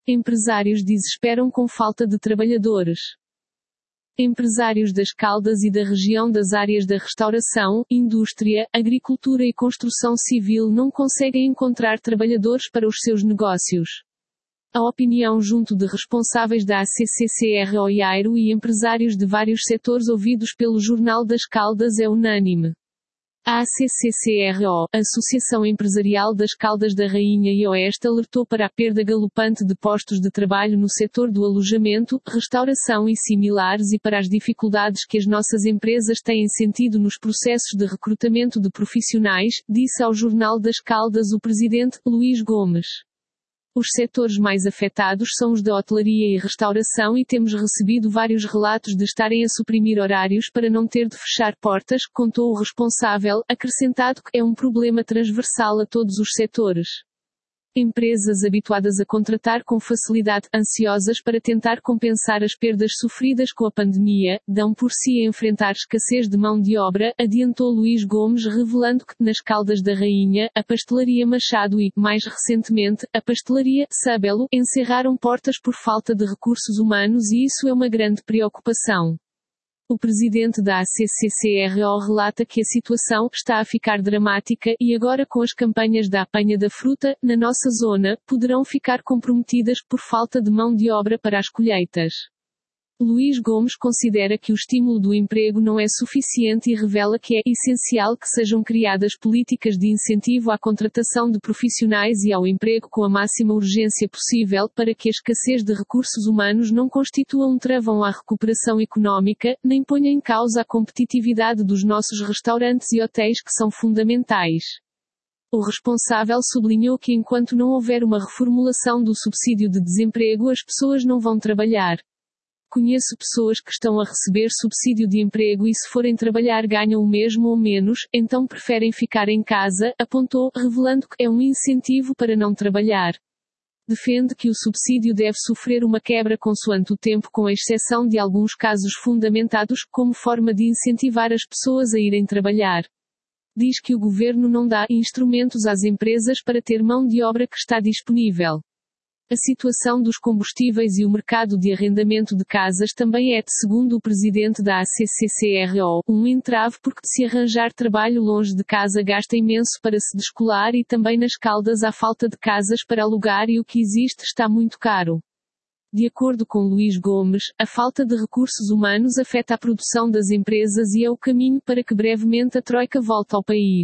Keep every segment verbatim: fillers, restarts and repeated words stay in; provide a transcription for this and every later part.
Empresários desesperam com falta de trabalhadores. Empresários das Caldas e da região das áreas da restauração, indústria, agricultura e construção civil não conseguem encontrar trabalhadores para os seus negócios. A opinião junto de responsáveis da A C C C R O e AERO e empresários de vários setores ouvidos pelo Jornal das Caldas é unânime. A A C C C R O, Associação Empresarial das Caldas da Rainha e Oeste, alertou para a perda galopante de postos de trabalho no setor do alojamento, restauração e similares e para as dificuldades que as nossas empresas têm sentido nos processos de recrutamento de profissionais, disse ao Jornal das Caldas o presidente, Luís Gomes. Os setores mais afetados são os da hotelaria e restauração e temos recebido vários relatos de estarem a suprimir horários para não ter de fechar portas, contou o responsável, acrescentado que é um problema transversal a todos os setores. Empresas habituadas a contratar com facilidade, ansiosas para tentar compensar as perdas sofridas com a pandemia, dão por si a enfrentar escassez de mão de obra, adiantou Luís Gomes, revelando que, nas Caldas da Rainha, a pastelaria Machado e, mais recentemente, a pastelaria Sabelo, encerraram portas por falta de recursos humanos e isso é uma grande preocupação. O presidente da A C C C R O relata que a situação está a ficar dramática e agora com as campanhas da apanha da fruta, na nossa zona, poderão ficar comprometidas por falta de mão de obra para as colheitas. Luís Gomes considera que o estímulo do emprego não é suficiente e revela que é essencial que sejam criadas políticas de incentivo à contratação de profissionais e ao emprego com a máxima urgência possível para que a escassez de recursos humanos não constitua um travão à recuperação económica, nem ponha em causa a competitividade dos nossos restaurantes e hotéis que são fundamentais. O responsável sublinhou que enquanto não houver uma reformulação do subsídio de desemprego, as pessoas não vão trabalhar. Conheço pessoas que estão a receber subsídio de emprego e se forem trabalhar ganham o mesmo ou menos, então preferem ficar em casa, apontou, revelando que é um incentivo para não trabalhar. Defende que o subsídio deve sofrer uma quebra consoante o tempo com exceção de alguns casos fundamentados, como forma de incentivar as pessoas a irem trabalhar. Diz que o governo não dá instrumentos às empresas para ter mão de obra que está disponível. A situação dos combustíveis e o mercado de arrendamento de casas também é, segundo o presidente da A C C C R O, um entrave porque se arranjar trabalho longe de casa gasta imenso para se descolar e também nas Caldas há falta de casas para alugar e o que existe está muito caro. De acordo com Luís Gomes, a falta de recursos humanos afeta a produção das empresas e é o caminho para que brevemente a Troika volte ao país.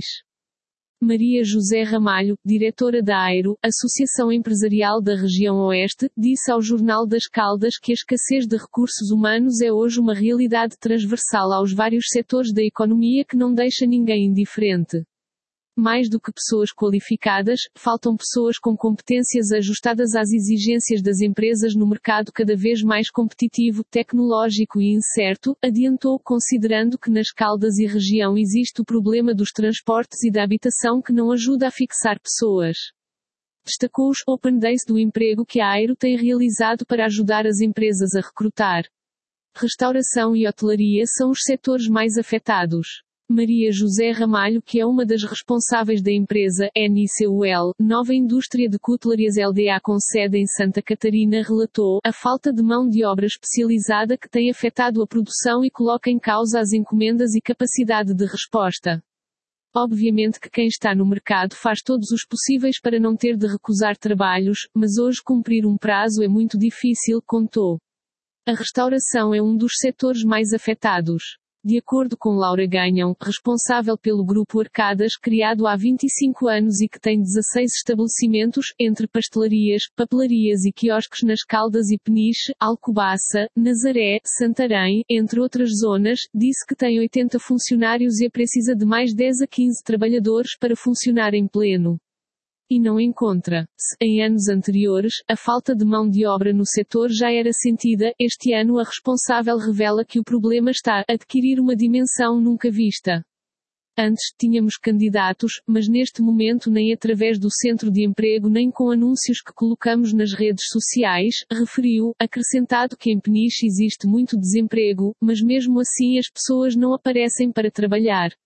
Maria José Ramalho, diretora da AERO, Associação Empresarial da Região Oeste, disse ao Jornal das Caldas que a escassez de recursos humanos é hoje uma realidade transversal aos vários setores da economia que não deixa ninguém indiferente. Mais do que pessoas qualificadas, faltam pessoas com competências ajustadas às exigências das empresas no mercado cada vez mais competitivo, tecnológico e incerto, adiantou, considerando que nas Caldas e região existe o problema dos transportes e da habitação que não ajuda a fixar pessoas. Destacou os Open Days do emprego que a AERO tem realizado para ajudar as empresas a recrutar. Restauração e hotelaria são os setores mais afetados. Maria José Ramalho, que é uma das responsáveis da empresa N I C U L, Nova Indústria de Cutlarias L D A com sede em Santa Catarina, relatou a falta de mão de obra especializada que tem afetado a produção e coloca em causa as encomendas e capacidade de resposta. Obviamente que quem está no mercado faz todos os possíveis para não ter de recusar trabalhos, mas hoje cumprir um prazo é muito difícil, contou. A restauração é um dos setores mais afetados. De acordo com Laura Ganhão, responsável pelo Grupo Arcadas, criado há vinte e cinco anos e que tem dezasseis estabelecimentos, entre pastelarias, papelarias e quiosques nas Caldas e Peniche, Alcobaça, Nazaré, Santarém, entre outras zonas, disse que tem oitenta funcionários e precisa de mais dez a quinze trabalhadores para funcionar em pleno. E não encontra. Se, em anos anteriores, a falta de mão de obra no setor já era sentida, este ano a responsável revela que o problema está a adquirir uma dimensão nunca vista. Antes, tínhamos candidatos, mas neste momento nem através do centro de emprego nem com anúncios que colocamos nas redes sociais, referiu, acrescentado que em Peniche existe muito desemprego, mas mesmo assim as pessoas não aparecem para trabalhar.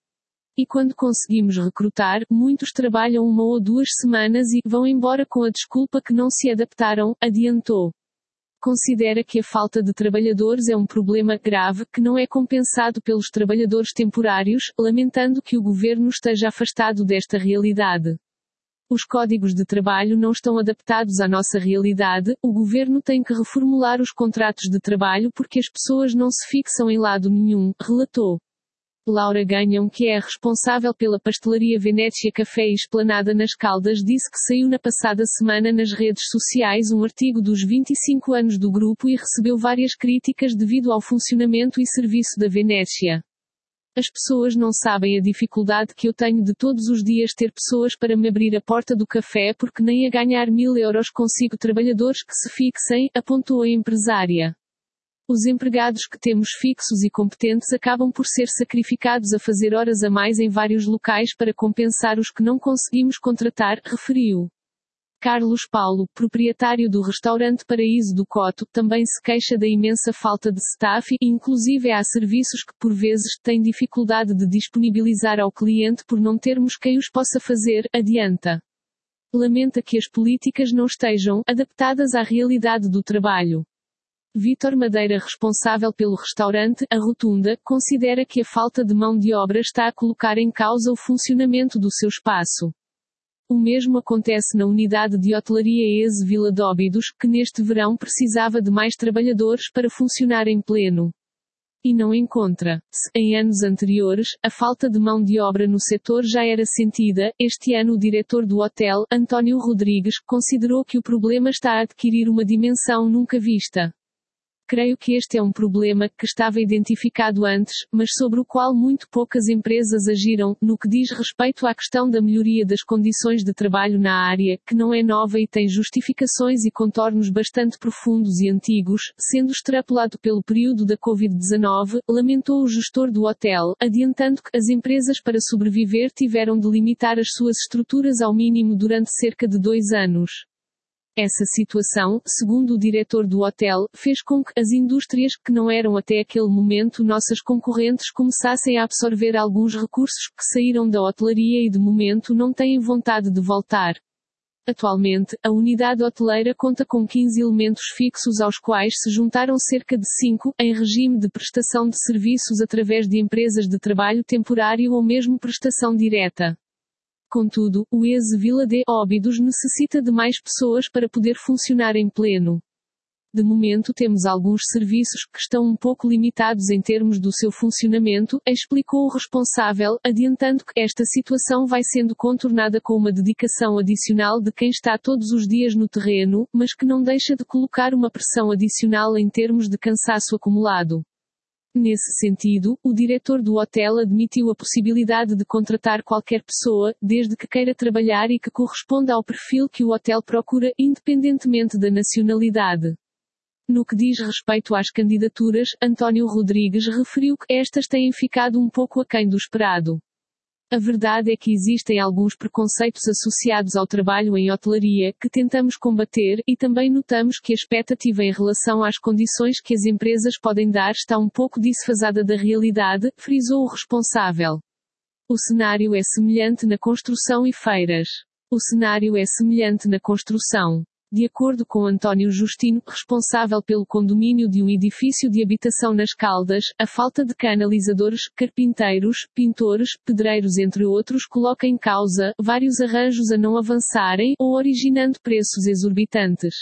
E quando conseguimos recrutar, muitos trabalham uma ou duas semanas e vão embora com a desculpa que não se adaptaram, adiantou. Considera que a falta de trabalhadores é um problema grave que não é compensado pelos trabalhadores temporários, lamentando que o governo esteja afastado desta realidade. Os códigos de trabalho não estão adaptados à nossa realidade, o governo tem que reformular os contratos de trabalho porque as pessoas não se fixam em lado nenhum, relatou. Laura Ganham, que é a responsável pela pastelaria Venécia Café e Esplanada nas Caldas, disse que saiu na passada semana nas redes sociais um artigo dos vinte e cinco anos do grupo e recebeu várias críticas devido ao funcionamento e serviço da Venécia. As pessoas não sabem a dificuldade que eu tenho de todos os dias ter pessoas para me abrir a porta do café porque nem a ganhar mil euros consigo trabalhadores que se fixem, apontou a empresária. Os empregados que temos fixos e competentes acabam por ser sacrificados a fazer horas a mais em vários locais para compensar os que não conseguimos contratar, referiu. Carlos Paulo, proprietário do restaurante Paraíso do Coto, também se queixa da imensa falta de staff e, inclusive, há serviços que, por vezes, têm dificuldade de disponibilizar ao cliente por não termos quem os possa fazer, adianta. Lamenta que as políticas não estejam adaptadas à realidade do trabalho. Vítor Madeira, responsável pelo restaurante A Rotunda, considera que a falta de mão de obra está a colocar em causa o funcionamento do seu espaço. O mesmo acontece na unidade de hotelaria ESE Vila de Óbidos, que neste verão precisava de mais trabalhadores para funcionar em pleno. E não encontra. Se, em anos anteriores, a falta de mão de obra no setor já era sentida, este ano o diretor do hotel, António Rodrigues, considerou que o problema está a adquirir uma dimensão nunca vista. Creio que este é um problema que estava identificado antes, mas sobre o qual muito poucas empresas agiram, no que diz respeito à questão da melhoria das condições de trabalho na área, que não é nova e tem justificações e contornos bastante profundos e antigos, sendo extrapolado pelo período da covid dezenove, lamentou o gestor do hotel, adiantando que as empresas para sobreviver tiveram de limitar as suas estruturas ao mínimo durante cerca de dois anos. Essa situação, segundo o diretor do hotel, fez com que as indústrias, que não eram até aquele momento nossas concorrentes, começassem a absorver alguns recursos que saíram da hotelaria e de momento não têm vontade de voltar. Atualmente, a unidade hoteleira conta com quinze elementos fixos aos quais se juntaram cerca de cinco, em regime de prestação de serviços através de empresas de trabalho temporário ou mesmo prestação direta. Contudo, o ESE Vila de Óbidos necessita de mais pessoas para poder funcionar em pleno. De momento temos alguns serviços que estão um pouco limitados em termos do seu funcionamento, explicou o responsável, adiantando que esta situação vai sendo contornada com uma dedicação adicional de quem está todos os dias no terreno, mas que não deixa de colocar uma pressão adicional em termos de cansaço acumulado. Nesse sentido, o diretor do hotel admitiu a possibilidade de contratar qualquer pessoa, desde que queira trabalhar e que corresponda ao perfil que o hotel procura, independentemente da nacionalidade. No que diz respeito às candidaturas, António Rodrigues referiu que estas têm ficado um pouco aquém do esperado. A verdade é que existem alguns preconceitos associados ao trabalho em hotelaria que tentamos combater, e também notamos que a expectativa em relação às condições que as empresas podem dar está um pouco desfasada da realidade, frisou o responsável. O cenário é semelhante na construção e feiras. O cenário é semelhante na construção. De acordo com António Justino, responsável pelo condomínio de um edifício de habitação nas Caldas, a falta de canalizadores, carpinteiros, pintores, pedreiros entre outros coloca em causa vários arranjos a não avançarem, ou originando preços exorbitantes.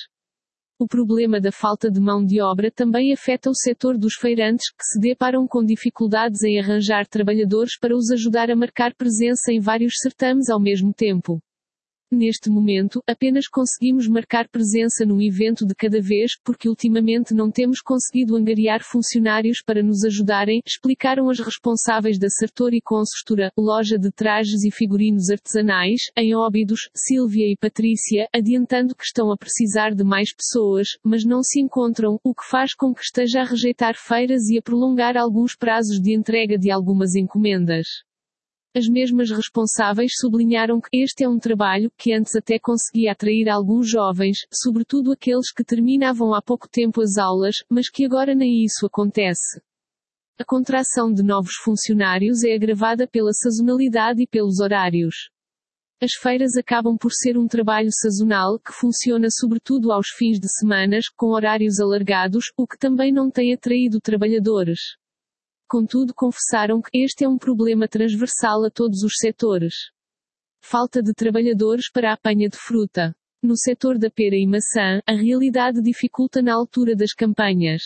O problema da falta de mão de obra também afeta o setor dos feirantes, que se deparam com dificuldades em arranjar trabalhadores para os ajudar a marcar presença em vários certames ao mesmo tempo. Neste momento, apenas conseguimos marcar presença num evento de cada vez, porque ultimamente não temos conseguido angariar funcionários para nos ajudarem, explicaram as responsáveis da Sartori Consostura, loja de trajes e figurinos artesanais, em Óbidos, Sílvia e Patrícia, adiantando que estão a precisar de mais pessoas, mas não se encontram, o que faz com que esteja a rejeitar feiras e a prolongar alguns prazos de entrega de algumas encomendas. As mesmas responsáveis sublinharam que este é um trabalho que antes até conseguia atrair alguns jovens, sobretudo aqueles que terminavam há pouco tempo as aulas, mas que agora nem isso acontece. A contração de novos funcionários é agravada pela sazonalidade e pelos horários. As feiras acabam por ser um trabalho sazonal que funciona sobretudo aos fins de semanas, com horários alargados, o que também não tem atraído trabalhadores. Contudo, confessaram que este é um problema transversal a todos os setores. Falta de trabalhadores para a apanha de fruta. No setor da pera e maçã, a realidade dificulta na altura das campanhas.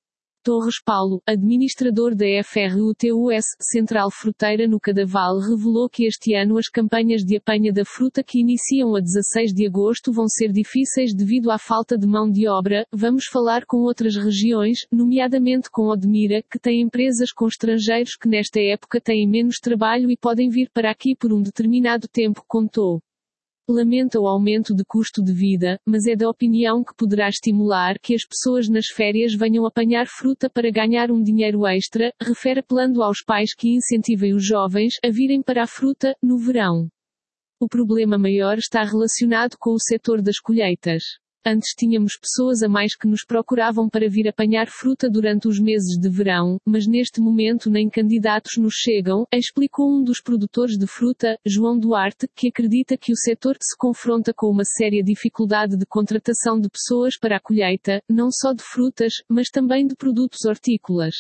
Torres Paulo, administrador da FRUTUS Central Fruteira no Cadaval, revelou que este ano as campanhas de apanha da fruta que iniciam a dezasseis de agosto vão ser difíceis devido à falta de mão de obra. Vamos falar com outras regiões, nomeadamente com Odmira, que tem empresas com estrangeiros que nesta época têm menos trabalho e podem vir para aqui por um determinado tempo, contou. Lamenta o aumento de custo de vida, mas é da opinião que poderá estimular que as pessoas nas férias venham apanhar fruta para ganhar um dinheiro extra, refere apelando aos pais que incentivem os jovens a virem para a fruta, no verão. O problema maior está relacionado com o setor das colheitas. Antes tínhamos pessoas a mais que nos procuravam para vir apanhar fruta durante os meses de verão, mas neste momento nem candidatos nos chegam, explicou um dos produtores de fruta, João Duarte, que acredita que o setor se confronta com uma séria dificuldade de contratação de pessoas para a colheita, não só de frutas, mas também de produtos hortícolas.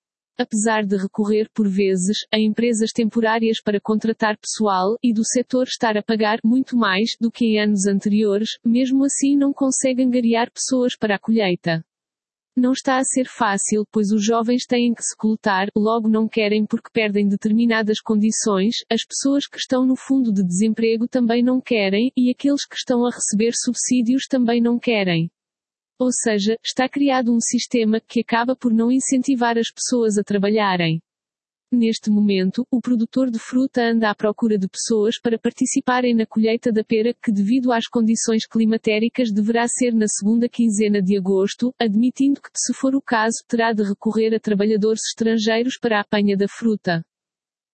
Apesar de recorrer por vezes a empresas temporárias para contratar pessoal, e do setor estar a pagar muito mais do que em anos anteriores, mesmo assim não consegue angariar pessoas para a colheita. Não está a ser fácil, pois os jovens têm que se coletar, logo não querem porque perdem determinadas condições, as pessoas que estão no fundo de desemprego também não querem, e aqueles que estão a receber subsídios também não querem. Ou seja, está criado um sistema que acaba por não incentivar as pessoas a trabalharem. Neste momento, o produtor de fruta anda à procura de pessoas para participarem na colheita da pera, que devido às condições climatéricas deverá ser na segunda quinzena de agosto, admitindo que, se for o caso, terá de recorrer a trabalhadores estrangeiros para a apanha da fruta.